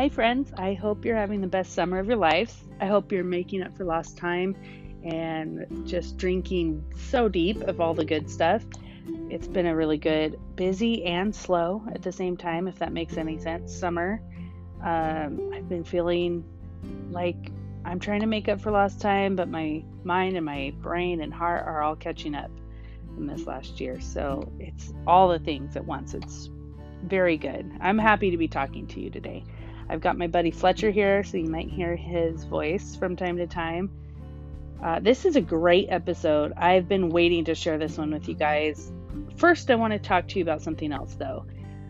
Hi, friends. I hope you're having the best summer of your lives. I hope you're making up for lost time and just drinking so deep of all the good stuff. It's been a really good, busy and slow at the same time, if that makes any sense, summer. I've been feeling like I'm trying to make up for lost time, but my mind and my brain and heart are all catching up from this last year. So it's all the things at once. It's very good. I'm happy to be talking to you today. I've got my buddy Fletcher here, so you might hear his voice from time to time. This is a great episode. I've been waiting to share this one with you guys. First, I want to talk to you about something else, though.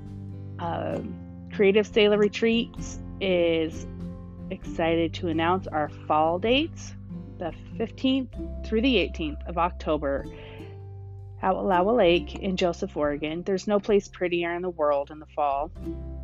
Creative Sailor Retreats is excited to announce our fall dates, the 15th through the 18th of October at Wallowa Lake in Joseph, Oregon. There's no place prettier in the world in the fall.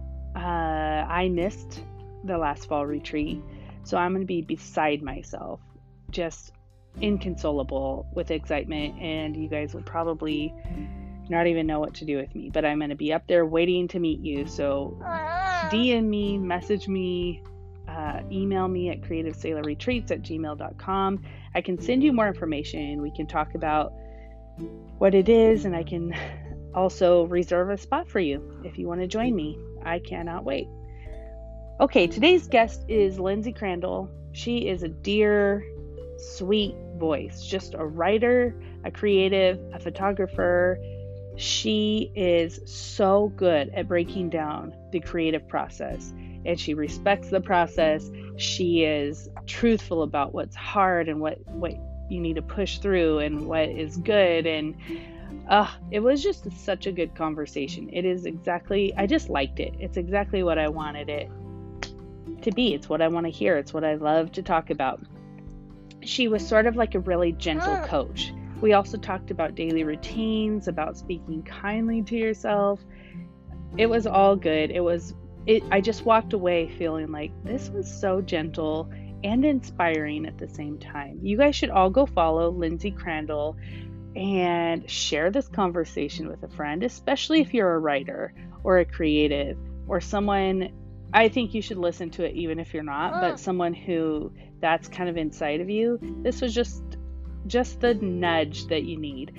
I missed the last fall retreat, so I'm going to be beside myself, just inconsolable with excitement, and you guys will probably not even know what to do with me, but I'm going to be up there waiting to meet you. So DM me, message me, email me at creativesailorretreats@gmail.com. I can send you more information. We can talk about what it is, and I can also reserve a spot for you if you want to join me. I cannot wait. Okay, today's guest is Lindsay Crandall. She is a dear, sweet voice, just a writer, a creative, a photographer. She is so good at breaking down the creative process, and she respects the process. She is truthful about what's hard and what you need to push through and what is good. And it was just such a good conversation. I just liked it. It's exactly what I wanted it to be. It's what I want to hear. It's what I love to talk about. She was sort of like a really gentle coach. We also talked about daily routines, about speaking kindly to yourself. It was all good. I just walked away feeling like this was so gentle and inspiring at the same time. You guys should all go follow Lindsay Crandall and share this conversation with a friend, especially if you're a writer or a creative or someone. I think you should listen to it even if you're not, but someone who that's kind of inside of you. This was just the nudge that you need.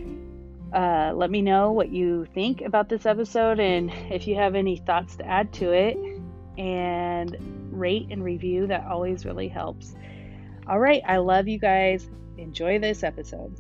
Let me know what you think about this episode, and if you have any thoughts to add to it, and rate and review. That always really helps. All right, I love you guys. Enjoy this episode.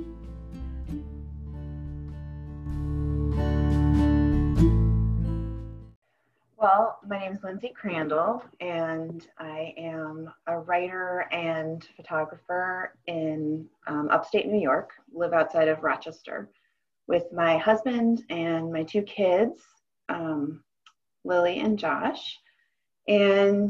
Well, my name is Lindsay Crandall, and I am a writer and photographer in upstate New York, live outside of Rochester, with my husband and my two kids, Lily and Josh. And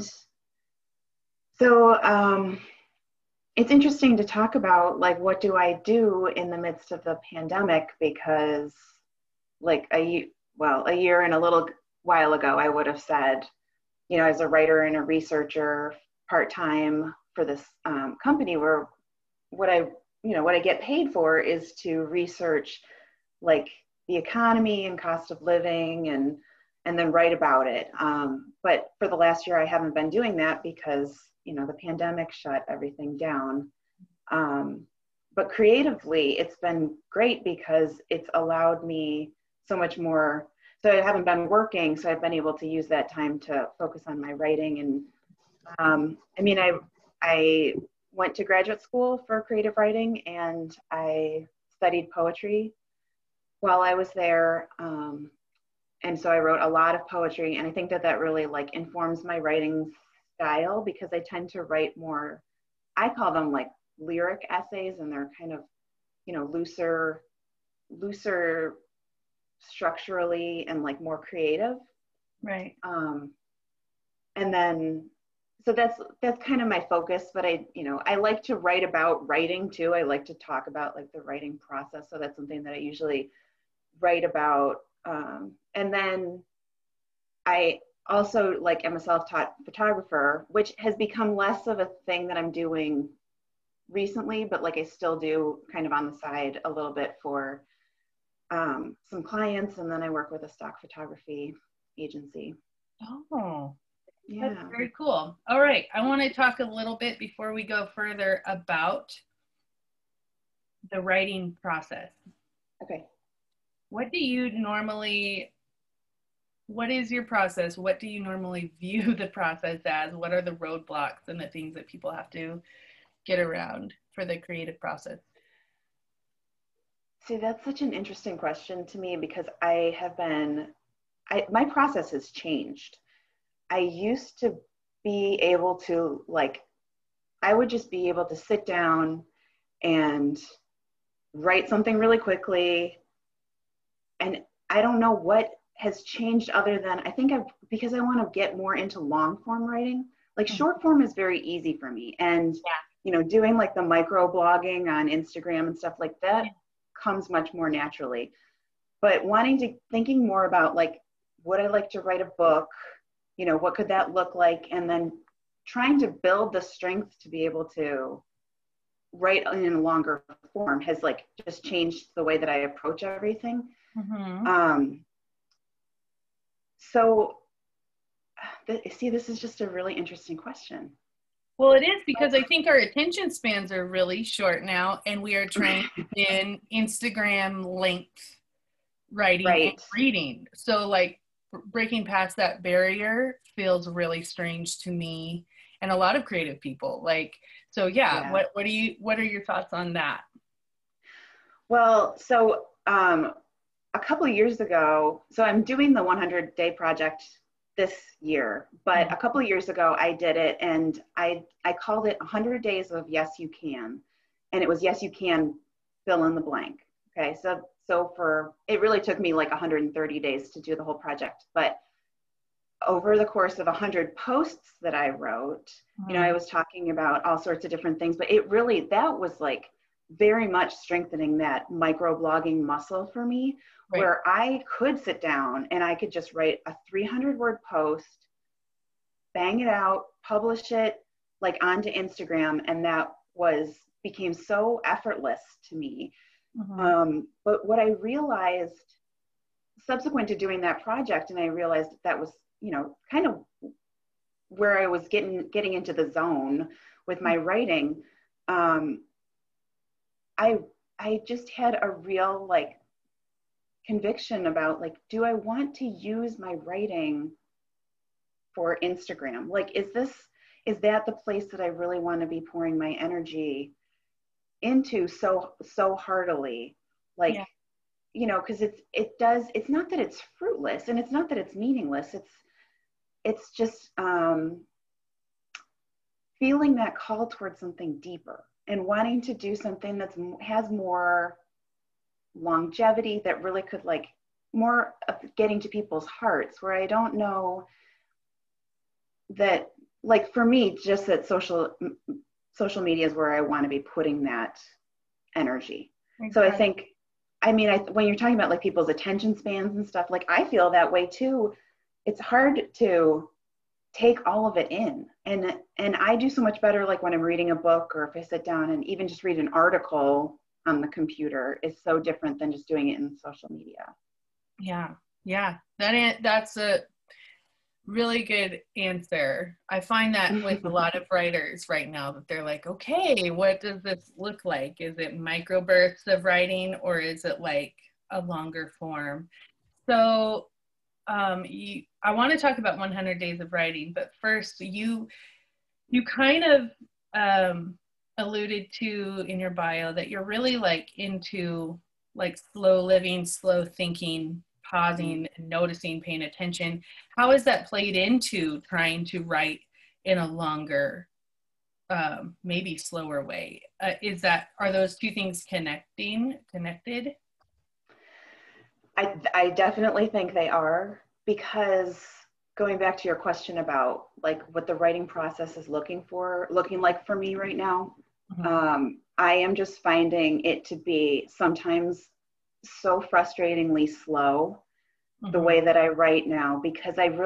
so it's interesting to talk about, like, what do I do in the midst of the pandemic? Because like a year and a little while ago, I would have said, as a writer and a researcher part-time for this company, where what I get paid for is to research like the economy and cost of living and then write about it. But for the last year, I haven't been doing that because, the pandemic shut everything down. But creatively, it's been great because it's allowed me so much more. So I haven't been working, so I've been able to use that time to focus on my writing. And I went to graduate school for creative writing, and I studied poetry while I was there. And so I wrote a lot of poetry, and I think that really like informs my writing style, because I tend to write more, I call them like lyric essays, and they're kind of, looser structurally and like more creative. Right. And then, so that's kind of my focus, but I like to write about writing too. I like to talk about like the writing process. So that's something that I usually write about. And then I also am a self-taught photographer, which has become less of a thing that I'm doing recently, but like I still do kind of on the side a little bit for some clients, and then I work with a stock photography agency. Oh, That's Yeah. very cool. All right. I want to talk a little bit before we go further about the writing process. Okay. What do you normally, what is your process? What do you normally view the process as? What are the roadblocks and the things that people have to get around for the creative process? See, that's such an interesting question to me because my process has changed. I used to be able to, like, I would just be able to sit down and write something really quickly. And I don't know what has changed other than because I want to get more into long form writing. Like short form is very easy for me. And, doing like the micro blogging on Instagram and stuff like that comes much more naturally. But thinking more about like, would I like to write a book? What could that look like? And then trying to build the strength to be able to write in a longer form has like just changed the way that I approach everything. Mm-hmm. So this is just a really interesting question. Well, it is because I think our attention spans are really short now, and we are trained in Instagram length writing Right. and reading. So, like, breaking past that barrier feels really strange to me and a lot of creative people. Like, so yeah. What are your thoughts on that? Well, so a couple of years ago, so I'm doing the 100-day project this year, but a couple of years ago I did it, and I called it 100 days of Yes You Can, and it was Yes You Can fill in the blank. Okay, so it really took me like 130 days to do the whole project, but over the course of 100 posts that I wrote, I was talking about all sorts of different things, but that was like very much strengthening that micro blogging muscle for me, right, where I could sit down and I could just write a 300-word post, bang it out, publish it like onto Instagram, and that became so effortless to me. But what I realized subsequent to doing that project, and I realized that was, kind of where I was getting into the zone with my writing. I just had a real like conviction about like, do I want to use my writing for Instagram? Like, is that the place that I really want to be pouring my energy into so heartily? Like, because it's not that it's fruitless and it's not that it's meaningless. It's just feeling that call towards something deeper and wanting to do something that has more longevity, that really could like more of getting to people's hearts, where I don't know that, like for me, just that social media is where I want to be putting that energy. Okay. So I think, when you're talking about like people's attention spans and stuff, like I feel that way too. It's hard to take all of it in. And I do so much better like when I'm reading a book, or if I sit down and even just read an article on the computer is so different than just doing it in social media. Yeah. That's a really good answer. I find that with a lot of writers right now, that they're like, okay, what does this look like? Is it microbursts of writing, or is it like a longer form? So I want to talk about 100 days of writing, but first you kind of alluded to in your bio that you're really like into like slow living, slow thinking, pausing and noticing, paying attention. How has that played into trying to write in a longer, maybe slower way? Are those two things connected? I definitely think they are, because going back to your question about like what the writing process is looking like for me right now, I am just finding it to be sometimes so frustratingly slow, the way that I write now, because I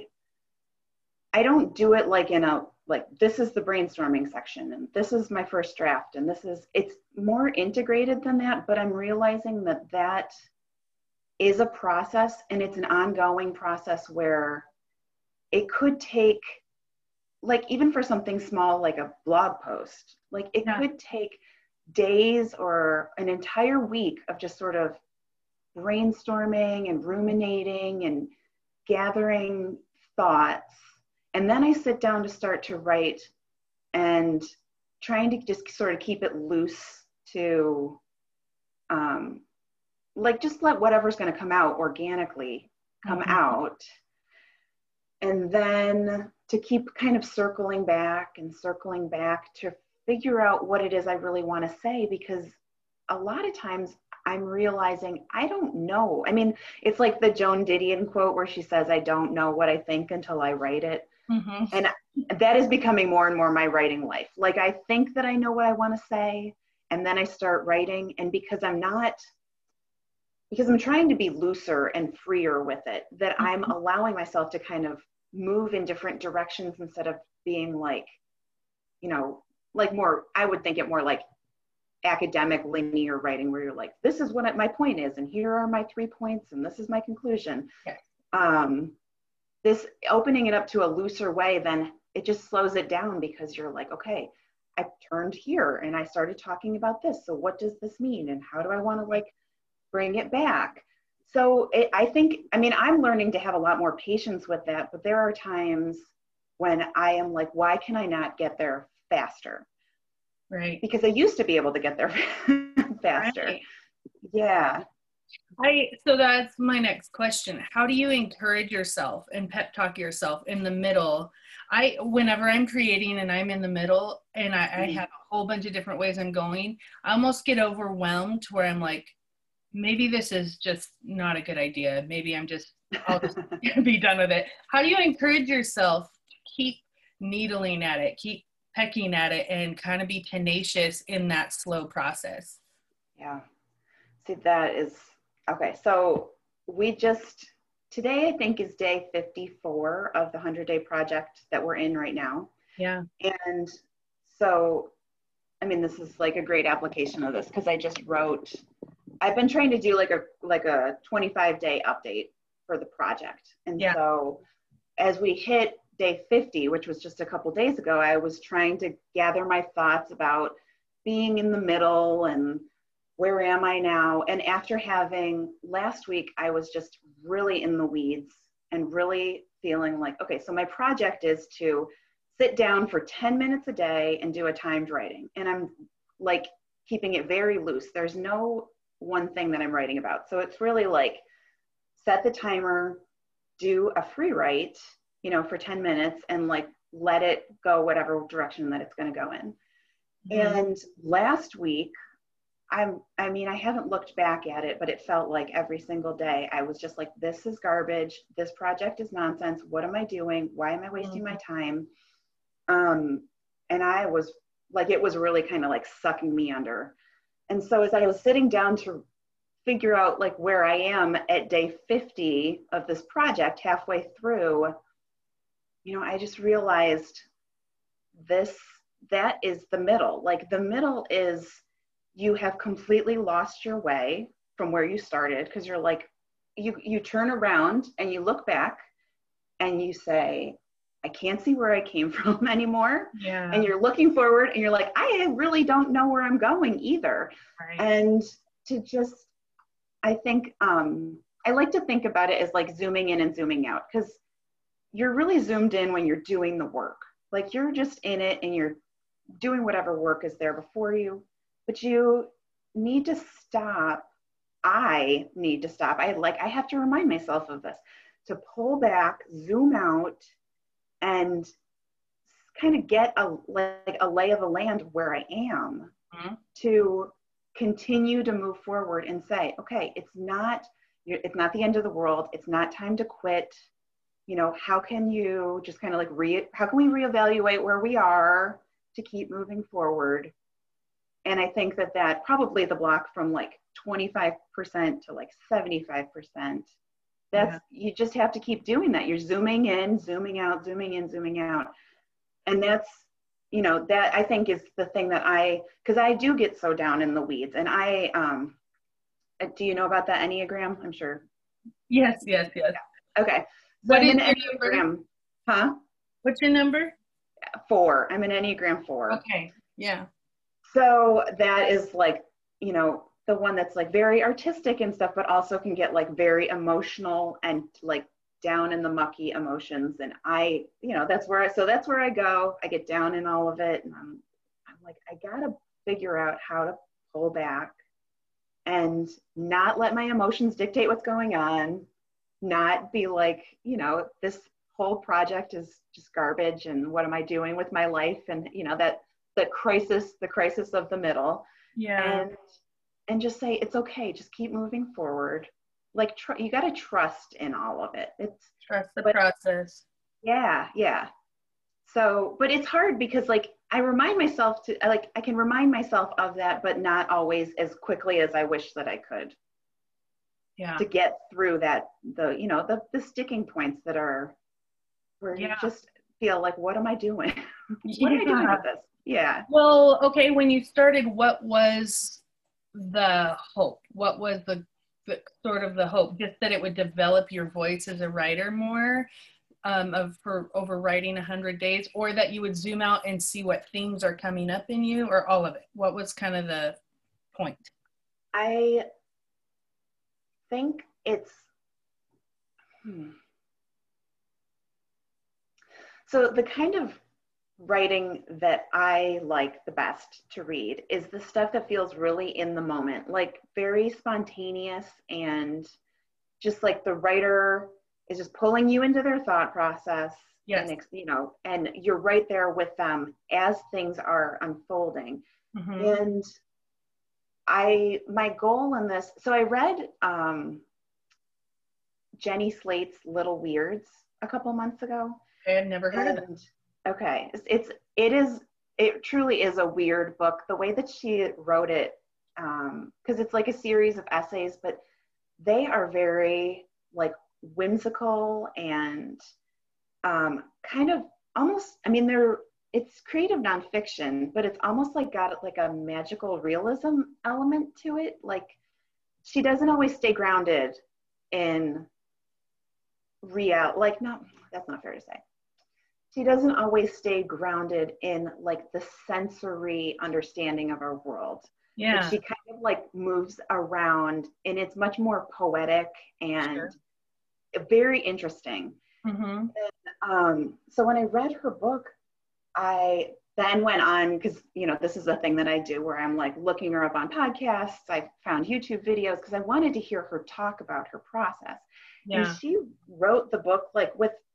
I don't do it like in a, like, this is the brainstorming section and this is my first draft and it's more integrated than that, but I'm realizing that is a process, and it's an ongoing process where it could take, like, even for something small, like a blog post, like it could take days or an entire week of just sort of brainstorming and ruminating and gathering thoughts. And then I sit down to start to write and trying to just sort of keep it loose to, like, just let whatever's going to come out organically come out. And then to keep kind of circling back to figure out what it is I really want to say, because a lot of times I'm realizing I don't know. I mean, it's like the Joan Didion quote where she says, I don't know what I think until I write it. And that is becoming more and more my writing life. Like, I think that I know what I want to say, and then I start writing. And because I'm trying to be looser and freer with it, that I'm allowing myself to kind of move in different directions instead of being like, you know, like more, I would think it more like academic linear writing, where you're like, this is what my point is, and here are my 3 points, and this is my conclusion. This opening it up to a looser way, then it just slows it down, because you're like, okay, I turned here and I started talking about this. So what does this mean? And how do I want to like bring it back? So I think, I mean, I'm learning to have a lot more patience with that, but there are times when I am like, why can I not get there faster? Right. Because I used to be able to get there faster. Right. Yeah. So that's my next question. How do you encourage yourself and pep talk yourself in the middle? Whenever I'm creating and I'm in the middle and I have a whole bunch of different ways I'm going, I almost get overwhelmed to where I'm like, maybe this is just not a good idea. Maybe I'll just be done with it. How do you encourage yourself to keep needling at it, keep pecking at it, and kind of be tenacious in that slow process? Yeah. See, that is, okay. So today I think is day 54 of the 100-day project that we're in right now. Yeah. And so, I mean, this is like a great application of this, because I've been trying to do like a 25-day update for the project. And so as we hit day 50, which was just a couple days ago, I was trying to gather my thoughts about being in the middle and where am I now? And after having last week, I was just really in the weeds and really feeling like, okay, so my project is to sit down for 10 minutes a day and do a timed writing. And I'm like keeping it very loose. There's no one thing that I'm writing about. So it's really like set the timer, do a free write, you know, for 10 minutes, and like let it go whatever direction that it's going to go in. And last week, I mean, I haven't looked back at it, but it felt like every single day I was just like, this is garbage. This project is nonsense. What am I doing? Why am I wasting my time? And I was like, it was really kind of like sucking me under. And so as I was sitting down to figure out like where I am at day 50 of this project, halfway through, you know, I just realized that is the middle. Like, the middle is, you have completely lost your way from where you started, because you're like, you turn around and you look back and you say, I can't see where I came from anymore. Yeah. And you're looking forward and you're like, I really don't know where I'm going either. Right. And to just, I think, I like to think about it as like zooming in and zooming out, because you're really zoomed in when you're doing the work. Like, you're just in it and you're doing whatever work is there before you, but you need to stop. I need to stop. I have to remind myself of this, to pull back, zoom out, and kind of get a lay of the land of where I am, to continue to move forward and say, okay, it's not the end of the world. It's not time to quit. You know, how can you just kind of like how can we reevaluate where we are to keep moving forward? And I think that probably the block from like 25% to like 75%, you just have to keep doing that. You're zooming in, zooming out, zooming in, zooming out. And that's, you know, that I think is the thing that because I do get so down in the weeds. And do you know about the Enneagram? I'm sure. Yes. Okay. So What I'm is an your Enneagram. number? Huh? What's your number? 4. I'm an Enneagram 4. Okay. Yeah. So that is like, you know, the one that's like very artistic and stuff, but also can get like very emotional and like down in the mucky emotions. And I, you know, that's where I go. I get down in all of it. And I'm like, I gotta figure out how to pull back and not let my emotions dictate what's going on, not be like, you know, this whole project is just garbage and what am I doing with my life? And, you know, that the crisis of the middle. Yeah. And just say, it's okay. Just keep moving forward. Like, you got to trust in all of it. Trust the process. Yeah. Yeah. So, but it's hard because like, I can remind myself of that, but not always as quickly as I wish that I could. Yeah. To get through the sticking points that are where you just feel like, what am I doing? What am I doing with this? Yeah. Well, okay. When you started, what was the hope? What was the sort of the hope? Just that it would develop your voice as a writer more, for over writing 100 days, or that you would zoom out and see what themes are coming up in you, or all of it? What was kind of the point? I think it's so the kind of writing that I like the best to read is the stuff that feels really in the moment, like very spontaneous, and just like the writer is just pulling you into their thought process. Yes. And, you know, and you're right there with them as things are unfolding. Mm-hmm. And my goal in this, so I read Jenny Slate's Little Weirds a couple months ago. I had never heard of it. Okay, it truly is a weird book. The way that she wrote it, because it's like a series of essays, but they are very like whimsical and kind of almost. I mean, it's creative nonfiction, but it's almost like got like a magical realism element to it. Like she doesn't always stay grounded in real. Like, no, that's not fair to say. She doesn't always stay grounded in like the sensory understanding of our world. Yeah. But she kind of like moves around, and it's much more poetic and very interesting. Mm-hmm. And, so when I read her book, I then went on, because, you know, this is a thing that I do where I'm like looking her up on podcasts. I found YouTube videos because I wanted to hear her talk about her process. Yeah. And she wrote the book like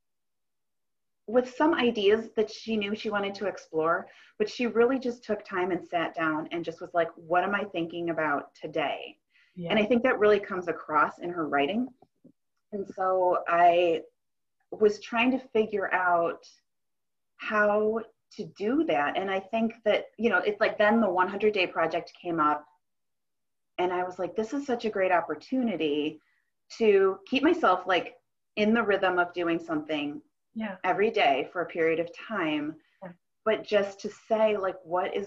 with some ideas that she knew she wanted to explore, but she really just took time and sat down and just was like, what am I thinking about today? Yeah. And I think that really comes across in her writing. And so I was trying to figure out how to do that. And I think that, you know, it's like then the 100-day project came up, and I was like, this is such a great opportunity to keep myself like in the rhythm of doing something every day for a period of time, but just to say like, what is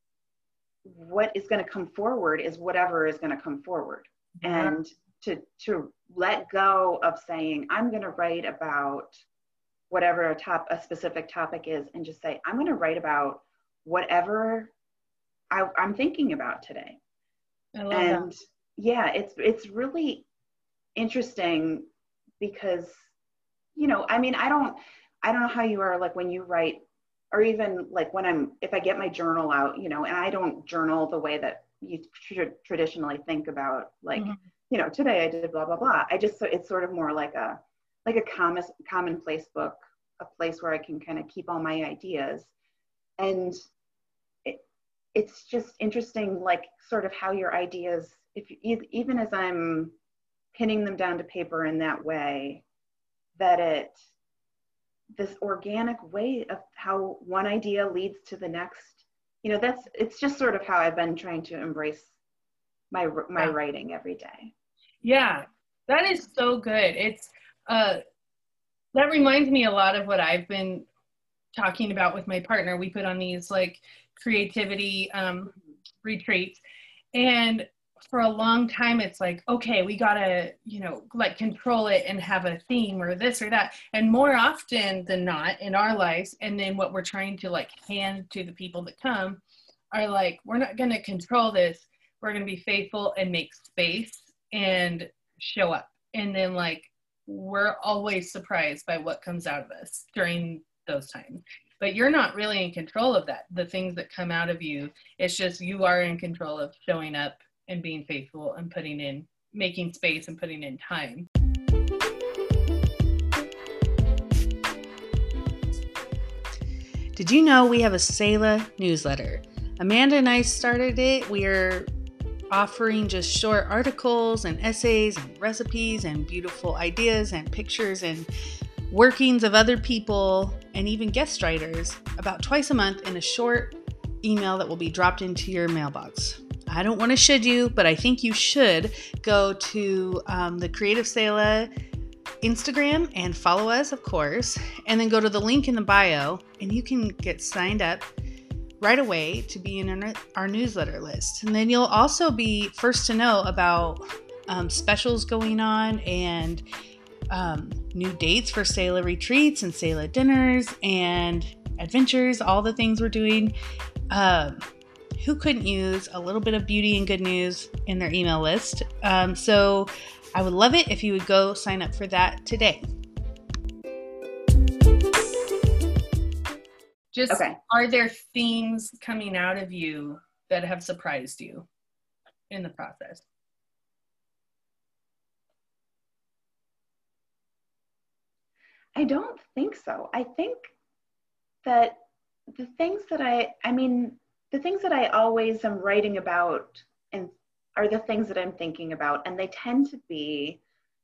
going to come forward is whatever is going to come forward. And to let go of saying, I'm going to write about whatever a specific topic is, and just say, I'm going to write about whatever I'm thinking about today. I love that. Yeah, it's really interesting because, you know, I mean, I don't know how you are like when you write, or even like if I get my journal out, you know, and I don't journal the way that you traditionally think about, like, mm-hmm. you know, today I did blah, blah, blah. It's sort of more like a commonplace book, a place where I can kind of keep all my ideas. And it's just interesting, like sort of how your ideas, even as I'm pinning them down to paper in that way, that this organic way of how one idea leads to the next, you know, it's just sort of how I've been trying to embrace my writing every day. Yeah, that is so good. It's, that reminds me a lot of what I've been talking about with my partner. We put on these like creativity retreats, and for a long time, it's like, okay, we gotta, like control it and have a theme or this or that. And more often than not in our lives, and then what we're trying to like hand to the people that come are like, we're not gonna control this. We're gonna be faithful and make space and show up. And then like, we're always surprised by what comes out of us during those times. But you're not really in control of that. The things that come out of you, it's just you are in control of showing up and being faithful and making space and putting in time. Did you know we have a Selah newsletter? Amanda and I started it. We are offering just short articles and essays and recipes and beautiful ideas and pictures and workings of other people and even guest writers about twice a month in a short email that will be dropped into your mailbox. I don't want to should you, but I think you should go to the Creative Selah Instagram and follow us, of course, and then go to the link in the bio and you can get signed up right away to be in our newsletter list. And then you'll also be first to know about specials going on and new dates for Selah retreats and Selah dinners and adventures, all the things we're doing. Who couldn't use a little bit of beauty and good news in their email list? So I would love it if you would go sign up for that today. Are there themes coming out of you that have surprised you in the process? I don't think so. I think that the things that I always am writing about and are the things that I'm thinking about, and they tend to be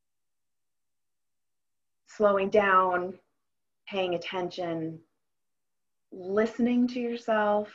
slowing down, paying attention, listening to yourself,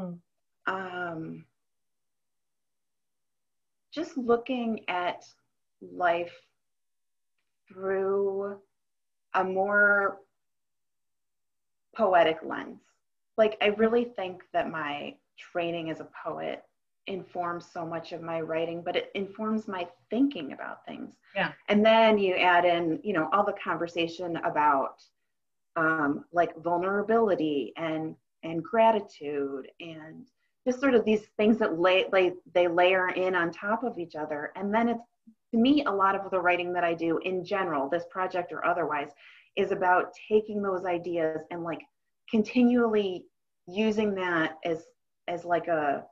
just looking at life through a more poetic lens. Like, I really think that my training as a poet informs so much of my writing, but it informs my thinking about things. Yeah. And then you add in, all the conversation about like vulnerability and gratitude and just sort of these things that they layer in on top of each other. And then it's, to me, a lot of the writing that I do in general, this project or otherwise, is about taking those ideas and like continually using that as like a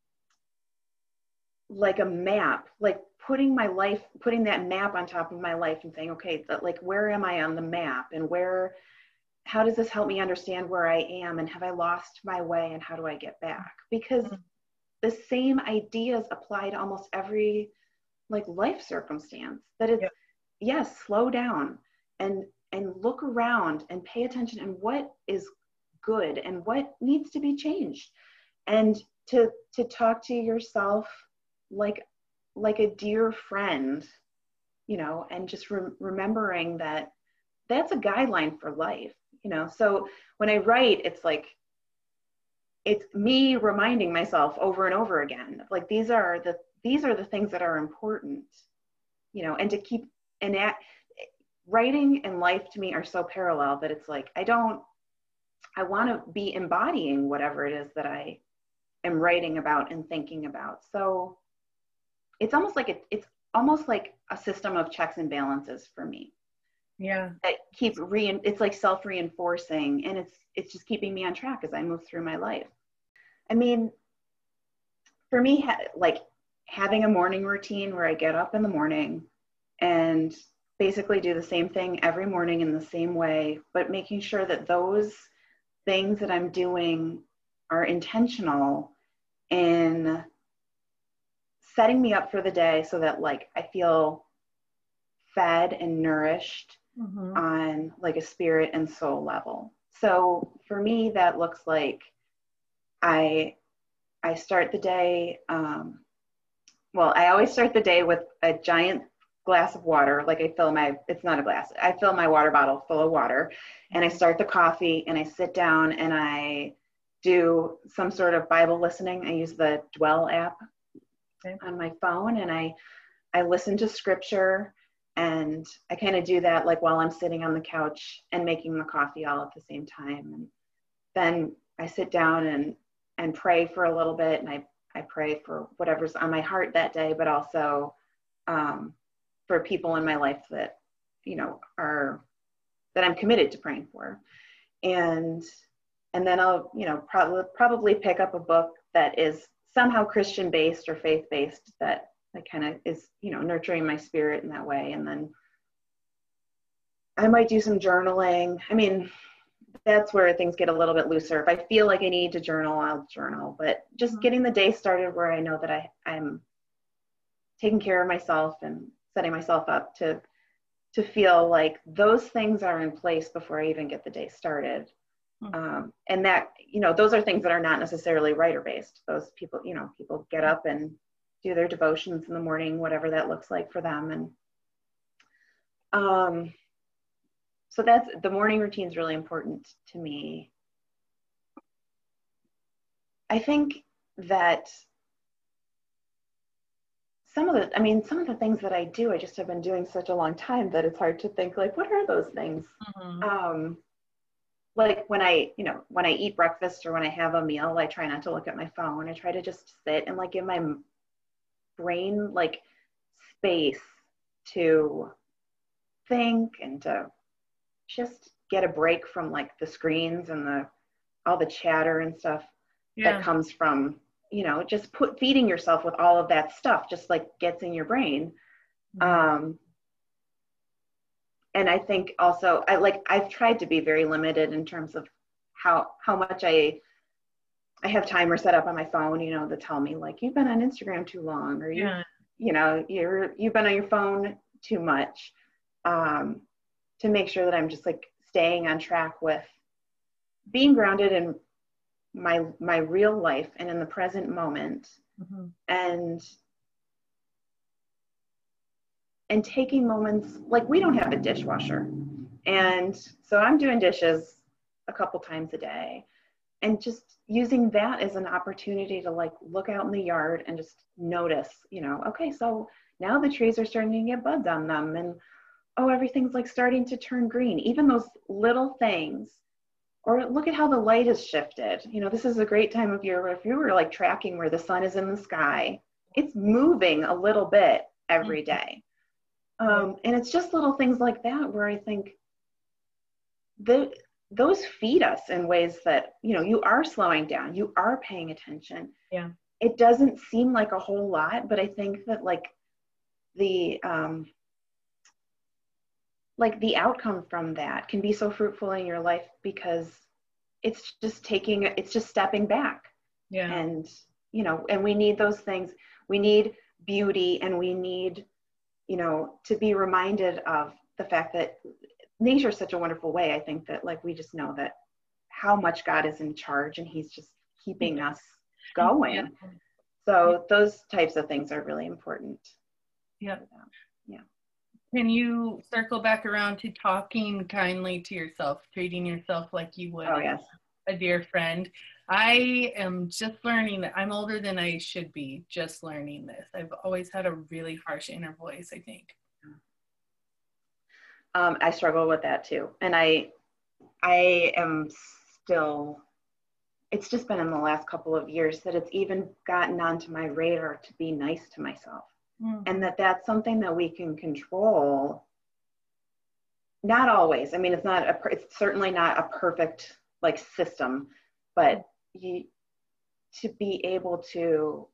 map, like putting that map on top of my life and saying, okay, like, where am I on the map, and how does this help me understand where I am, and have I lost my way, and how do I get back? Because the same ideas apply to almost every like life circumstance. That it's, yes, slow down and look around and pay attention and what is good and what needs to be changed, and to talk to yourself like a dear friend, and just remembering that that's a guideline for life. So when I write, it's like, it's me reminding myself over and over again, like, these are the things that are important, and to keep, writing and life to me are so parallel that it's like, I want to be embodying whatever it is that I am writing about and thinking about. So it's almost like a system of checks and balances for me. Yeah. That keep it's like self-reinforcing, and it's just keeping me on track as I move through my life. I mean, for me, like having a morning routine where I get up in the morning and basically do the same thing every morning in the same way, but making sure that those things that I'm doing are intentional in setting me up for the day so that like I feel fed and nourished on like a spirit and soul level. So for me, that looks like I start the day, I always start the day with a giant glass of water. Like it's not a glass, I fill my water bottle full of water, and I start the coffee and I sit down and I do some sort of Bible listening. I use the Dwell app. on my phone, and I listen to scripture, and I kind of do that like while I'm sitting on the couch and making the coffee all at the same time. And then I sit down and pray for a little bit, and I pray for whatever's on my heart that day, but also for people in my life that, you know, that I'm committed to praying for. And then I'll, you know, probably pick up a book that is somehow Christian based or faith based that kind of is, you know, nurturing my spirit in that way. And then I might do some journaling. I mean, that's where things get a little bit looser. If I feel like I need to journal, I'll journal. But just getting the day started where I know that I'm taking care of myself and setting myself up to feel like those things are in place before I even get the day started. And that, you know, those are things that are not necessarily writer based. Those people, you know, people get up and do their devotions in the morning, whatever that looks like for them. And so that's, the morning routine is really important to me. I think that some of the things that I do, I just have been doing such a long time that it's hard to think like, what are those things? Like when I eat breakfast or when I have a meal, I try not to look at my phone. I try to just sit and like give my brain like space to think and to just get a break from like the screens and all the chatter and stuff that comes from, you know, just feeding yourself with all of that stuff, just like gets in your brain. And I think also I've tried to be very limited in terms of how much I have timers set up on my phone, you know, that tell me like, you've been on Instagram too long, or you know, you've been on your phone too much, to make sure that I'm just like staying on track with being grounded in my real life and in the present moment, and taking moments, like we don't have a dishwasher. And so I'm doing dishes a couple times a day, and just using that as an opportunity to like look out in the yard and just notice, you know, okay, so now the trees are starting to get buds on them, and oh, everything's like starting to turn green. Even those little things. Or look at how the light has shifted. You know, this is a great time of year where if you were like tracking where the sun is in the sky, it's moving a little bit every day. And it's just little things like that where I think those feed us in ways that, you know, you are slowing down, you are paying attention. Yeah. It doesn't seem like a whole lot, but I think that like the outcome from that can be so fruitful in your life, because it's just stepping back. Yeah. And, you know, and we need those things. We need beauty, and we need, you know, to be reminded of the fact that nature is such a wonderful way. I think that like, we just know that how much God is in charge, and he's just keeping us going. Yeah. So those types of things are really important. Yeah. Yeah. Can you circle back around to talking kindly to yourself, treating yourself like you would a dear friend? I am just learning that. I'm older than I should be, just learning this. I've always had a really harsh inner voice, I think. I struggle with that too. And I am still, it's just been in the last couple of years that it's even gotten onto my radar to be nice to myself. And that's something that we can control. Not always. I mean, it's certainly not a perfect like system, but to be able to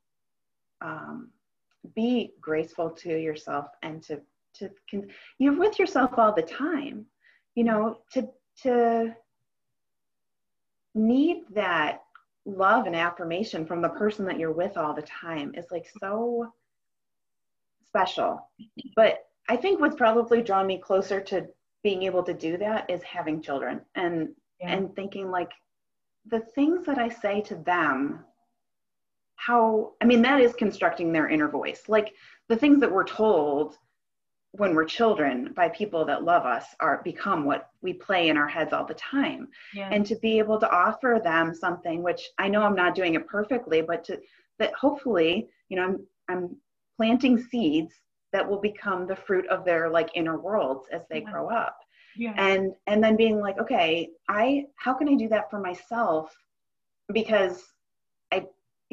be graceful to yourself, and you're with yourself all the time, you know, to need that love and affirmation from the person that you're with all the time is like so special. But I think what's probably drawn me closer to being able to do that is having children, and thinking like the things that I say to them, that is constructing their inner voice. Like the things that we're told when we're children by people that love us become what we play in our heads all the time. Yeah. And to be able to offer them something, which I know I'm not doing it perfectly, but that hopefully, you know, I'm planting seeds that will become the fruit of their like inner worlds as they grow up. Yeah. And then being like, okay, how can I do that for myself? Because I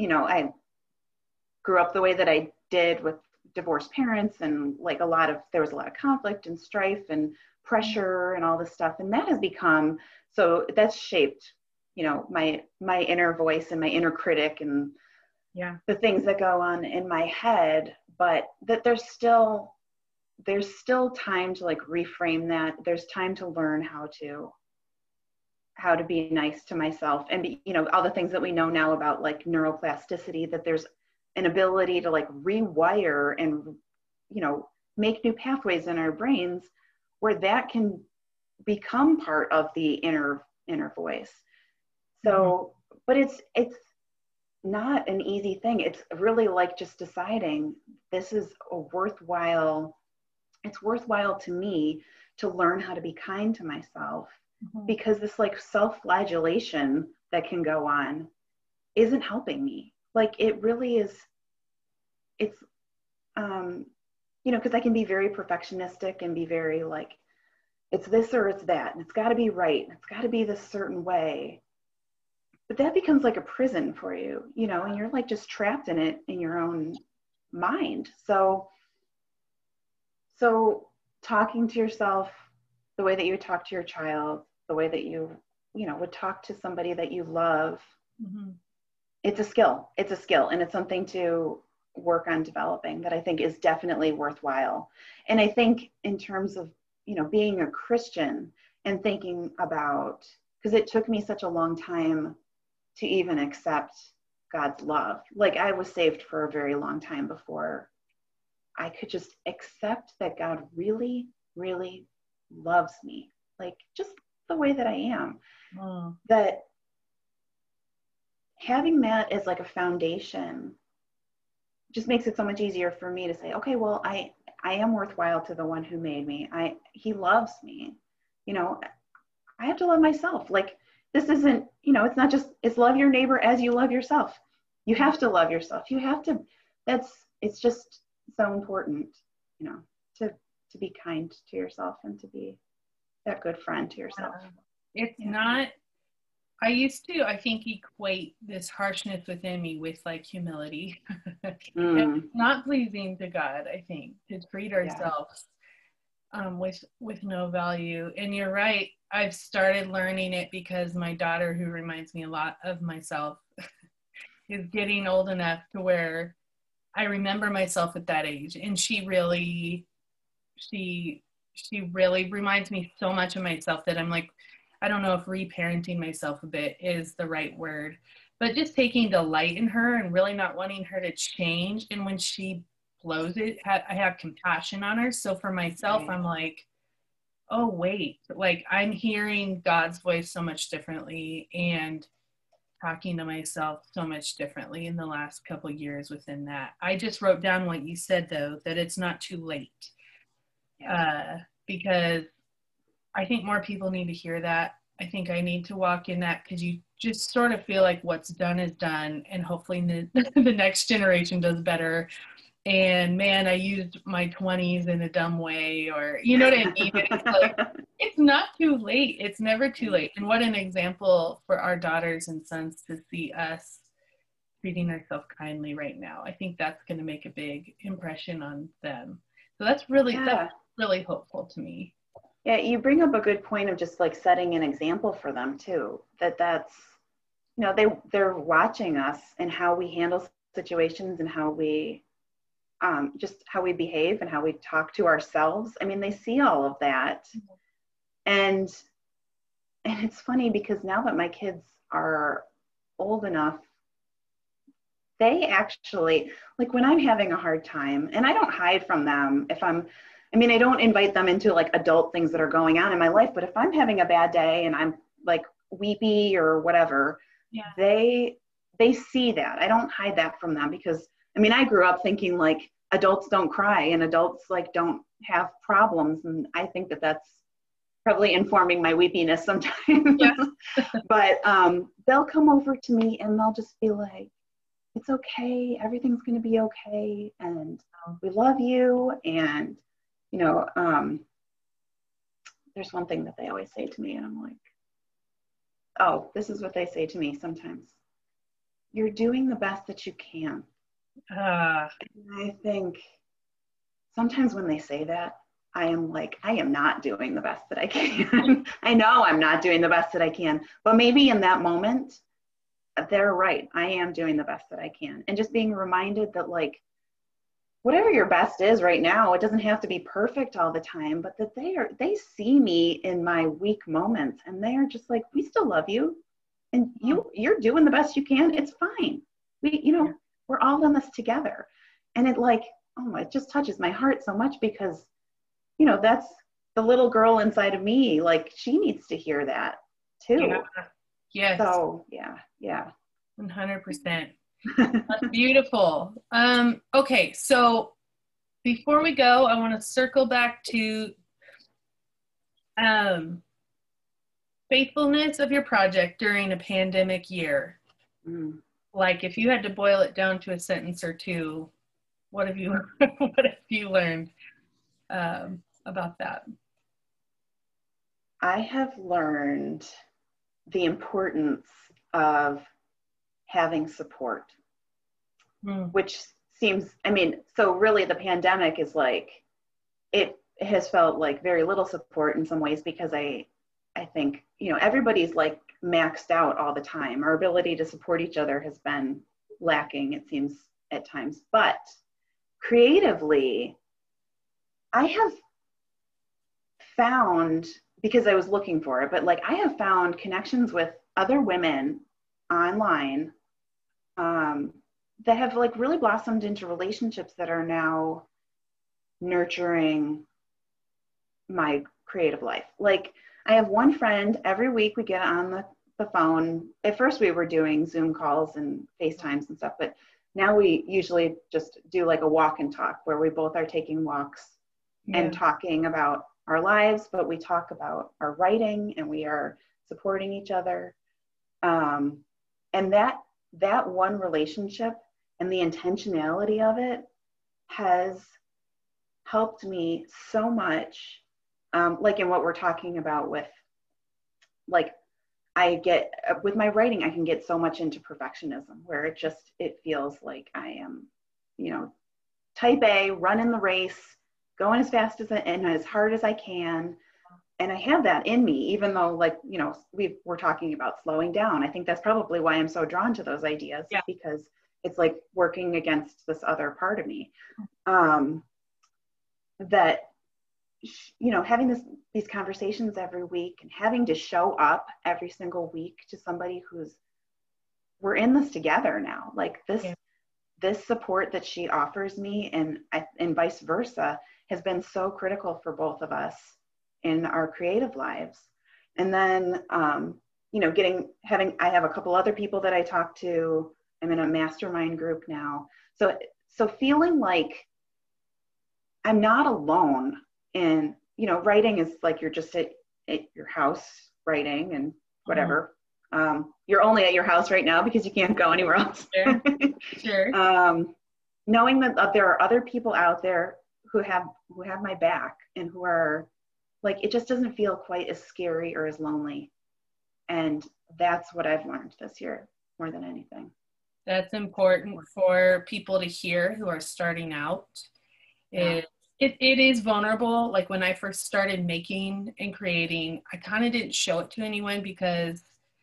grew up the way that I did with divorced parents, and like there was a lot of conflict and strife and pressure and all this stuff. And that has become, so that's shaped, my inner voice and my inner critic and the things that go on in my head. But that there's still time to like reframe that. There's time to learn how to be nice to myself, and be, all the things that we know now about like neuroplasticity, that there's an ability to like rewire and, make new pathways in our brains where that can become part of the inner voice. So, but it's not an easy thing. It's really like just deciding this is it's worthwhile to me to learn how to be kind to myself, because this like self-flagellation that can go on isn't helping me. Like it really is, it's, because I can be very perfectionistic and be very like, it's this or it's that, and it's got to be right, and it's got to be this certain way. But that becomes like a prison for you, and you're like just trapped in it in your own mind. So talking to yourself the way that you would talk to your child, the way that you would talk to somebody that you love, it's a skill. It's a skill, and it's something to work on developing that I think is definitely worthwhile. And I think in terms of, being a Christian and thinking about, because it took me such a long time to even accept God's love. Like I was saved for a very long time before I could just accept that God really, really loves me, like just the way that I am. That having that as like a foundation just makes it so much easier for me to say, okay, well, I am worthwhile to the one who made me. He loves me. I have to love myself. Like this isn't, it's not just, it's love your neighbor as you love yourself. You have to love yourself. You have to, it's just so important, to be kind to yourself and to be that good friend to yourself. It's not, I think, equate this harshness within me with like humility. It's not pleasing to God, I think, to treat ourselves with no value. And you're right, I've started learning it because my daughter, who reminds me a lot of myself, is getting old enough to where I remember myself at that age. And she really reminds me so much of myself that I'm like, I don't know if reparenting myself a bit is the right word, but just taking delight in her and really not wanting her to change. And when she blows it, I have compassion on her. So for myself, I'm like, oh, wait, like I'm hearing God's voice so much differently and talking to myself so much differently in the last couple of years within that. I just wrote down what you said, though, that it's not too late. Because I think more people need to hear that. I think I need to walk in that, because you just sort of feel like what's done is done, and hopefully the next generation does better. And man, I used my 20s in a dumb way, or you know what I mean? It's like, it's not too late. It's never too late. And what an example for our daughters and sons to see us treating ourselves kindly right now. I think that's going to make a big impression on them. So that's really hopeful to me. Yeah, you bring up a good point of just like setting an example for them too. That's they're watching us and how we handle situations and how we just how we behave and how we talk to ourselves. I mean, they see all of that. And it's funny because now that my kids are old enough, they actually, like when I'm having a hard time, and I don't hide from them I don't invite them into like adult things that are going on in my life, but if I'm having a bad day and I'm like weepy or whatever, they see that. I don't hide that from them because I grew up thinking like adults don't cry and adults like don't have problems. And I think that that's probably informing my weepiness sometimes. But they'll come over to me and they'll just be like, it's okay. Everything's going to be okay. And we love you. And, you know, there's one thing that they always say to me, and I'm like, oh, this is what they say to me sometimes. You're doing the best that you can. And I think sometimes when they say that, I am like, I am not doing the best that I can. I know I'm not doing the best that I can, but maybe in that moment, they're right. I am doing the best that I can. And just being reminded that, like, whatever your best is right now, it doesn't have to be perfect all the time, but that they see me in my weak moments, and they are just like, we still love you, and you're doing the best you can. It's fine. We're all in this together. And it, like, it just touches my heart so much, because, that's the little girl inside of me. Like, she needs to hear that too. Yeah. Yes. So yeah. 100%. That's beautiful. Okay, so before we go, I want to circle back to faithfulness of your project during a pandemic year. Like, if you had to boil it down to a sentence or two, what have you learned about that? I have learned the importance of having support, which seems, so really the pandemic is like, it has felt like very little support in some ways, because I think, everybody's like maxed out all the time. Our ability to support each other has been lacking, it seems, at times. But creatively, I have found, because I was looking for it, but like, I have found connections with other women online that have like really blossomed into relationships that are now nurturing my creative life. Like, I have one friend, every week we get on the phone. At first we were doing Zoom calls and FaceTimes and stuff, but now we usually just do like a walk and talk, where we both are taking walks and talking about our lives, but we talk about our writing, and we are supporting each other. And that one relationship and the intentionality of it has helped me so much. Like in what we're talking about with, like, with my writing, I can get so much into perfectionism, where it feels like I am, type A, running the race, going as fast and as hard as I can. And I have that in me, even though, like, we're talking about slowing down. I think that's probably why I'm so drawn to those ideas, because it's like working against this other part of me. That, having these conversations every week, and having to show up every single week to somebody we're in this together now. Like, this support that she offers me, and vice versa, has been so critical for both of us in our creative lives. And then, I have a couple other people that I talk to. I'm in a mastermind group now. So feeling like I'm not alone in, writing is like, you're just at your house writing and whatever. You're only at your house right now because you can't go anywhere else. Sure. Knowing that there are other people out there who have my back, and who are like, it just doesn't feel quite as scary or as lonely. And that's what I've learned this year more than anything. That's important for people to hear who are starting out. It is vulnerable. Like, when I first started making and creating, I kind of didn't show it to anyone because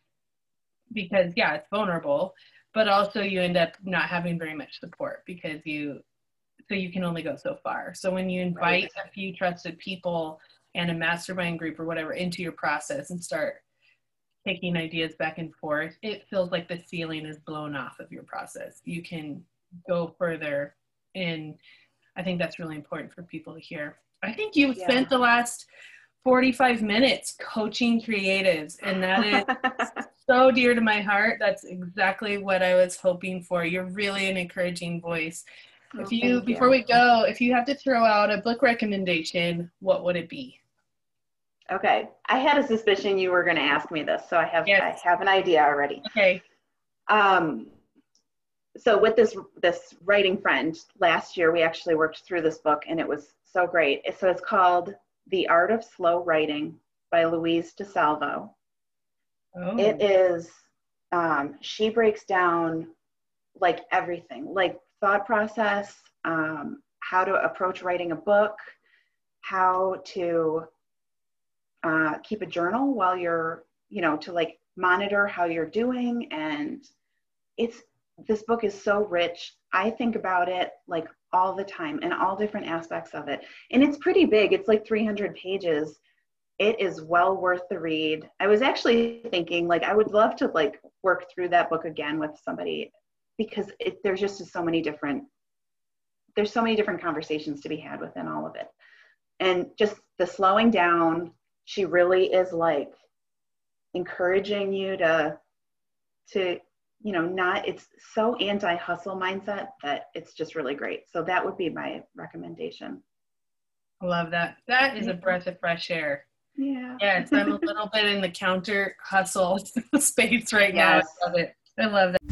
it's vulnerable, but also you end up not having very much support, because you can only go so far. So when you invite a few trusted people and a mastermind group or whatever into your process and start taking ideas back and forth, it feels like the ceiling is blown off of your process. You can go further, and I think that's really important for people to hear. I think you've spent the last 45 minutes coaching creatives, and that is so dear to my heart. That's exactly what I was hoping for. You're really an encouraging voice. Before we go, if you have to throw out a book recommendation, what would it be? Okay. I had a suspicion you were going to ask me this, so I have an idea already. Okay. so with this writing friend, last year we actually worked through this book, and it was so great. So it's called The Art of Slow Writing by Louise DeSalvo. Oh. It is, she breaks down like everything, like thought process, how to approach writing a book, how to keep a journal while you're, to like monitor how you're doing. And this book is so rich. I think about it like all the time and all different aspects of it. And it's pretty big. It's like 300 pages. It is well worth the read. I was actually thinking like, I would love to like work through that book again with somebody, because there's just so many different conversations to be had within all of it. And just the slowing down, she really is like encouraging you to it's so anti-hustle mindset that it's just really great. So that would be my recommendation. I love that. That is a breath of fresh air. Yeah. Yes, I'm a little bit in the counter hustle space right now. Yes. I love it. I love that.